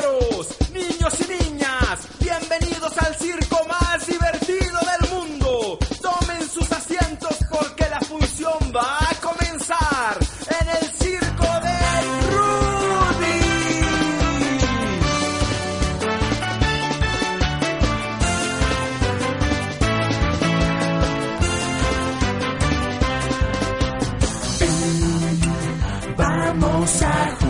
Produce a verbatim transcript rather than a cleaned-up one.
caballeros, niños y niñas, bienvenidos al circo más divertido del mundo. Tomen sus asientos porque la función va a comenzar en el circo de Rudy. Ven, vamos a jugar.